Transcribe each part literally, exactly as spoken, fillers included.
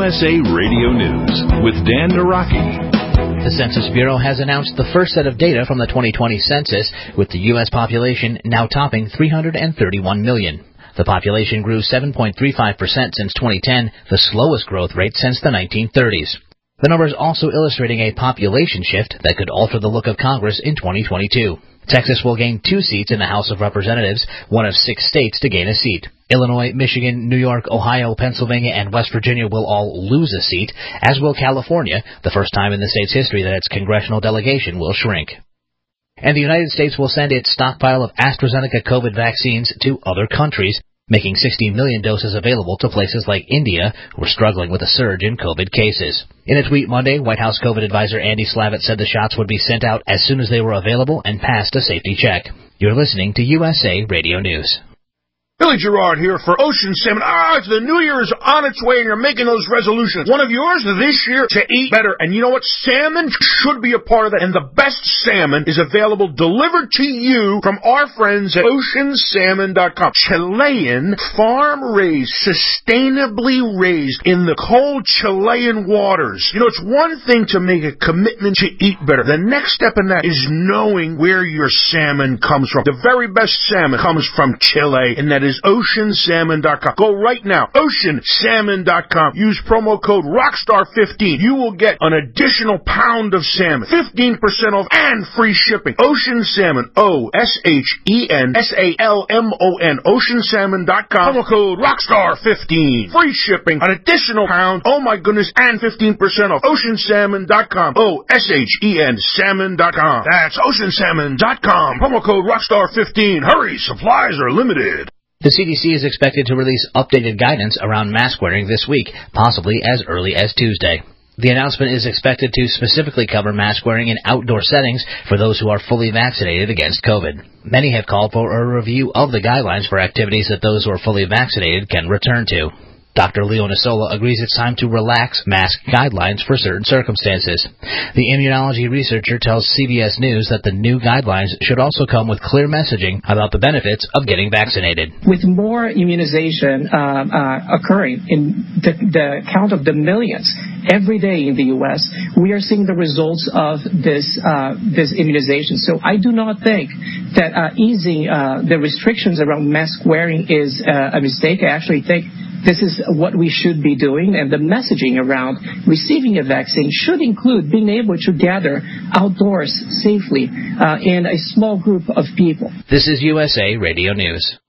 S A Radio News with Dan Naraki. The Census Bureau has announced the first set of data from the twenty twenty census, with the U S population now topping three hundred thirty-one million. The population grew seven point three five percent since twenty ten, the slowest growth rate since the nineteen thirties. The numbers also illustrating a population shift that could alter the look of Congress in twenty twenty-two. Texas will gain two seats in the House of Representatives, one of six states to gain a seat. Illinois, Michigan, New York, Ohio, Pennsylvania, and West Virginia will all lose a seat, as will California, the first time in the state's history that its congressional delegation will shrink. And the United States will send its stockpile of AstraZeneca COVID vaccines to other countries, making sixty million doses available to places like India, who are struggling with a surge in COVID cases. In a tweet Monday, White House COVID advisor Andy Slavitt said the shots would be sent out as soon as they were available and passed a safety check. You're listening to U S A Radio News. Billy Gerard here for Ocean Salmon. Ah, it's the New Year is on its way and you're making those resolutions. One of yours this year to eat better. And you know what? Salmon should be a part of that. And the best salmon is available delivered to you from our friends at ocean salmon dot com. Chilean, farm-raised, sustainably raised in the cold Chilean waters. You know, it's one thing to make a commitment to eat better. The next step in that is knowing where your salmon comes from. The very best salmon comes from Chile, and that is is ocean salmon dot com. Go right now, ocean salmon dot com. Use promo code rockstar fifteen. You will get an additional pound of salmon, fifteen percent off, and free shipping. Ocean Salmon, O S H E N S A L M O N, ocean salmon dot com. Promo code rockstar fifteen. Free shipping, an additional pound, oh my goodness, and fifteen percent off. ocean salmon dot com. O S H E N salmon dot com. That's ocean salmon dot com. Promo code rockstar fifteen. Hurry, supplies are limited. The C D C is expected to release updated guidance around mask wearing this week, possibly as early as Tuesday. The announcement is expected to specifically cover mask wearing in outdoor settings for those who are fully vaccinated against COVID. Many have called for a review of the guidelines for activities that those who are fully vaccinated can return to. Doctor Leo Nisola agrees it's time to relax mask guidelines for certain circumstances. The immunology researcher tells C B S News that the new guidelines should also come with clear messaging about the benefits of getting vaccinated. With more immunization uh, uh, occurring in the, the count of the millions every day in the U S, we are seeing the results of this uh, this immunization. So I do not think that uh, easing uh, the restrictions around mask wearing is uh, a mistake. I actually think this is what we should be doing, and the messaging around receiving a vaccine should include being able to gather outdoors safely uh, in a small group of people. This is U S A Radio News.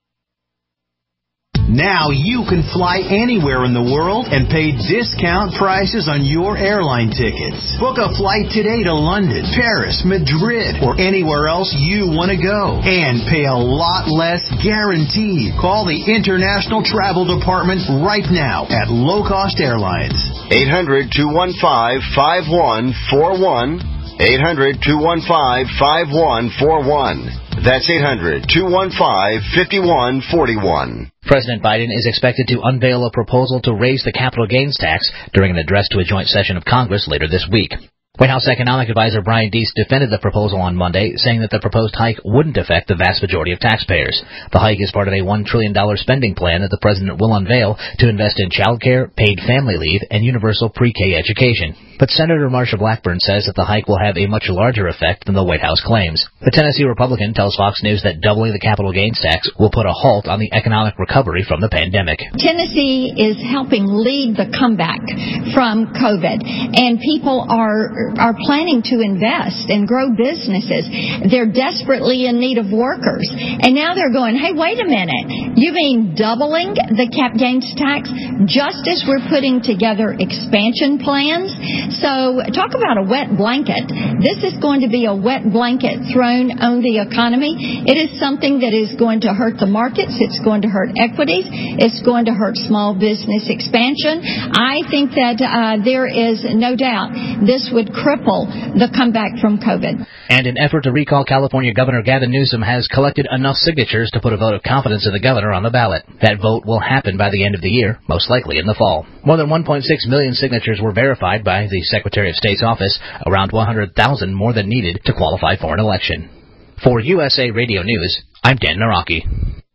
Now you can fly anywhere in the world and pay discount prices on your airline tickets. Book a flight today to London, Paris, Madrid, or anywhere else you want to go. And pay a lot less guaranteed. Call the International Travel Department right now at Low Cost Airlines. eight hundred, two one five, five one four one. eight hundred, two one five, five one four one. That's eight hundred, two one five, five one four one. President Biden is expected to unveil a proposal to raise the capital gains tax during an address to a joint session of Congress later this week. White House Economic Advisor Brian Deese defended the proposal on Monday, saying that the proposed hike wouldn't affect the vast majority of taxpayers. The hike is part of a one trillion dollars spending plan that the president will unveil to invest in child care, paid family leave, and universal pre-K education. But Senator Marsha Blackburn says that the hike will have a much larger effect than the White House claims. The Tennessee Republican tells Fox News that doubling the capital gains tax will put a halt on the economic recovery from the pandemic. Tennessee is helping lead the comeback from COVID, and people are are planning to invest and grow businesses. They're desperately in need of workers. And now they're going, hey, wait a minute. You mean doubling the cap gains tax just as we're putting together expansion plans? So talk about a wet blanket. This is going to be a wet blanket thrown on the economy. It is something that is going to hurt the markets. It's going to hurt equities. It's going to hurt small business expansion. I think that uh, there is no doubt this would cripple the comeback from COVID. And an effort to recall California Governor Gavin Newsom has collected enough signatures to put a vote of confidence in the governor on the ballot. That vote will happen by the end of the year, most likely in the fall. More than one point six million signatures were verified by the Secretary of State's office, around one hundred thousand more than needed to qualify for an election. For U S A Radio News, I'm Dan Naraki.